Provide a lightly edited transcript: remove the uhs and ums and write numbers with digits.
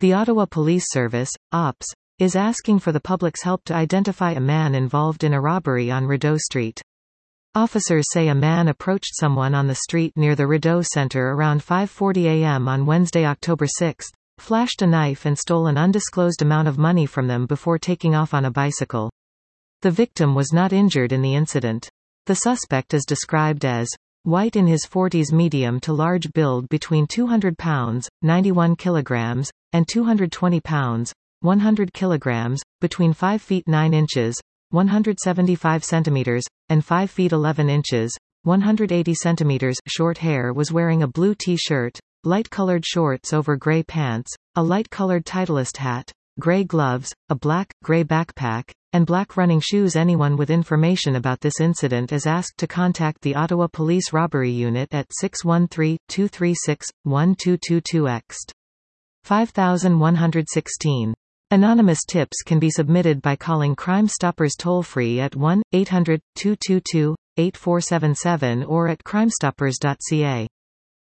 The Ottawa Police Service, OPS, is asking for the public's help to identify a man involved in a robbery on Rideau Street. Officers say a man approached someone on the street near the Rideau Centre around 5:40 a.m. on Wednesday, October 6, flashed a knife and stole an undisclosed amount of money from them before taking off on a bicycle. The victim was not injured in the incident. The suspect is described as white, in his 40s, medium to large build, between 200 pounds, 91 kilograms, and 220 pounds, 100 kilograms, between 5 feet 9 inches, 175 centimeters, and 5 feet 11 inches, 180 centimeters. Short hair. Was wearing a blue t-shirt, light-colored shorts over gray pants, a light-colored Titleist hat, gray gloves, a black-gray backpack, and black running shoes. Anyone with information about this incident is asked to contact the Ottawa Police Robbery Unit at 613-236-1222 5116. Anonymous tips can be submitted by calling Crime Stoppers toll-free at 1-800-222-8477 or at crimestoppers.ca.